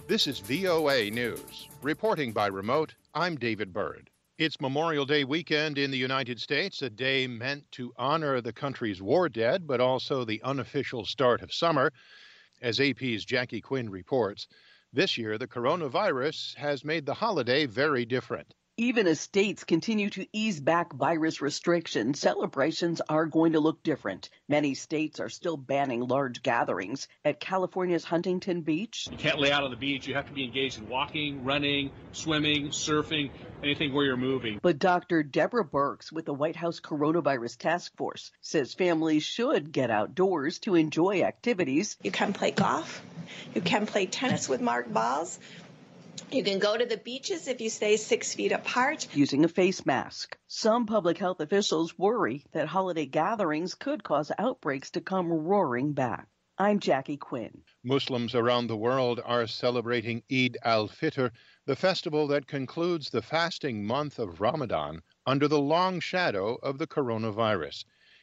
This is VOA News. Reporting by remote, I'm David Byrd. It's Memorial Day weekend in the United States, a day meant to honor the country's war dead, but also the unofficial start of summer. As AP's Jackie Quinn reports, this year the coronavirus has made the holiday very different. Even as states continue to ease back virus restrictions, celebrations are going to look different. Many states are still banning large gatherings. At California's Huntington Beach, you can't lay out on the beach. You have to be engaged in walking, running, swimming, surfing, anything where you're moving. But Dr. Deborah Birx with the White House Coronavirus Task Force says families should get outdoors to enjoy activities. You can play golf. You can play tennis with marked balls. You can go to the beaches if you stay 6 feet apart. Using a face mask. Some public health officials worry that holiday gatherings could cause outbreaks to come roaring back. I'm Jackie Quinn. Muslims around the world are celebrating Eid al-Fitr, the festival that concludes the fasting month of Ramadan under the long shadow of the coronavirus.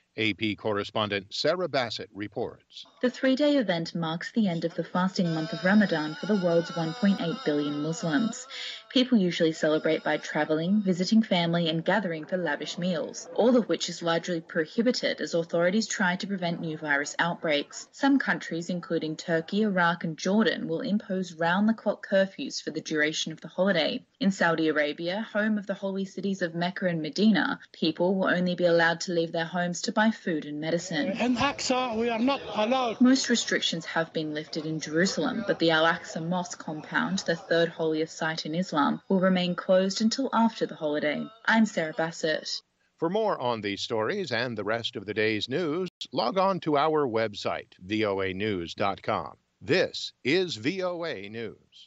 AP correspondent Sarah Bassett reports. The three-day event marks the end of the fasting month of Ramadan for the world's 1.8 billion Muslims. People usually celebrate by travelling, visiting family and gathering for lavish meals, all of which is largely prohibited as authorities try to prevent new virus outbreaks. Some countries, including Turkey, Iraq and Jordan, will impose round-the-clock curfews for the duration of the holiday. In Saudi Arabia, home of the holy cities of Mecca and Medina, people will only be allowed to leave their homes to buy food and medicine. In Aqsa, we are not allowed. Most restrictions have been lifted in Jerusalem, but the Al-Aqsa Mosque compound, the third holiest site in Islam, will remain closed until after the holiday. I'm Sarah Bassett. For more on these stories and the rest of the day's news, log on to our website, voanews.com. This is VOA News.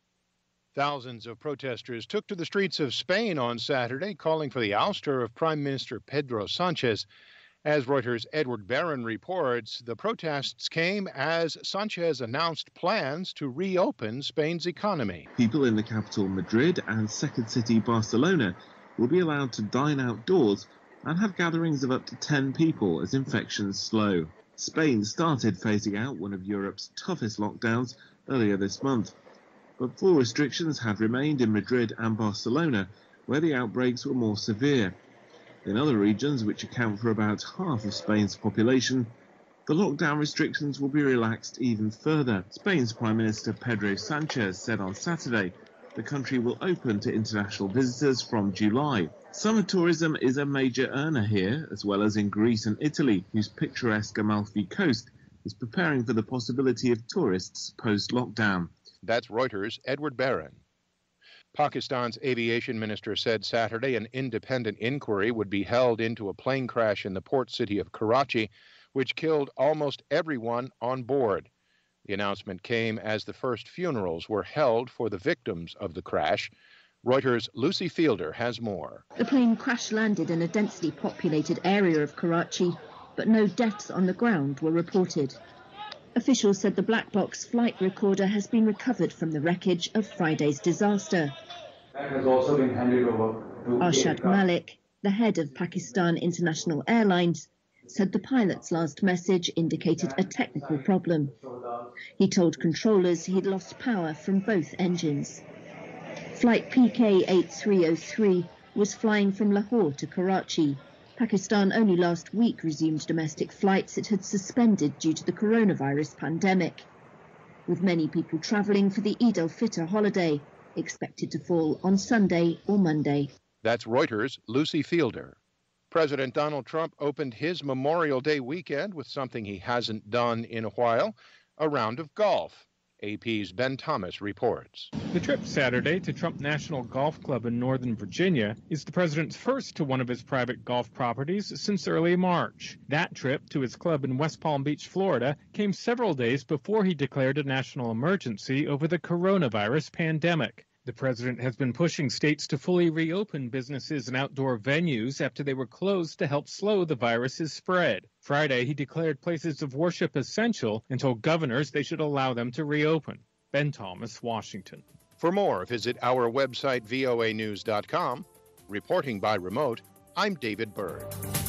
Thousands of protesters took to the streets of Spain on Saturday, calling for the ouster of Prime Minister Pedro Sanchez. As Reuters' Edward Barron reports, the protests came as Sanchez announced plans to reopen Spain's economy. People in the capital Madrid and second city Barcelona will be allowed to dine outdoors and have gatherings of up to 10 people as infections slow. Spain started phasing out one of Europe's toughest lockdowns earlier this month, but full restrictions have remained in Madrid and Barcelona, where the outbreaks were more severe. In other regions, which account for about half of Spain's population, the lockdown restrictions will be relaxed even further. Spain's Prime Minister Pedro Sanchez said on Saturday the country will open to international visitors from July. Summer tourism is a major earner here, as well as in Greece and Italy, whose picturesque Amalfi Coast is preparing for the possibility of tourists post-lockdown. That's Reuters' Edward Barron. Pakistan's aviation minister said Saturday an independent inquiry would be held into a plane crash in the port city of Karachi, which killed almost everyone on board. The announcement came as the first funerals were held for the victims of the crash. Reuters' Lucy Fielder has more. The plane crash-landed in a densely populated area of Karachi, but no deaths on the ground were reported. Officials said the black box flight recorder has been recovered from the wreckage of Friday's disaster. That has also been handed over to Arshad Malik, the head of Pakistan International Airlines, said the pilot's last message indicated a technical problem. He told controllers he'd lost power from both engines. Flight PK-8303 was flying from Lahore to Karachi. Pakistan only last week resumed domestic flights it had suspended due to the coronavirus pandemic, with many people travelling for the Eid al-Fitr holiday, expected to fall on Sunday or Monday. That's Reuters' Lucy Fielder. President Donald Trump opened his Memorial Day weekend with something he hasn't done in a while, a round of golf. AP's Ben Thomas reports. The trip Saturday to Trump National Golf Club in Northern Virginia is the president's first to one of his private golf properties since early March. That trip to his club in West Palm Beach, Florida, came several days before he declared a national emergency over the coronavirus pandemic. The president has been pushing states to fully reopen businesses and outdoor venues after they were closed to help slow the virus's spread. Friday, he declared places of worship essential and told governors they should allow them to reopen. Ben Thomas, Washington. For more, visit our website, voanews.com. Reporting by remote, I'm David Byrd.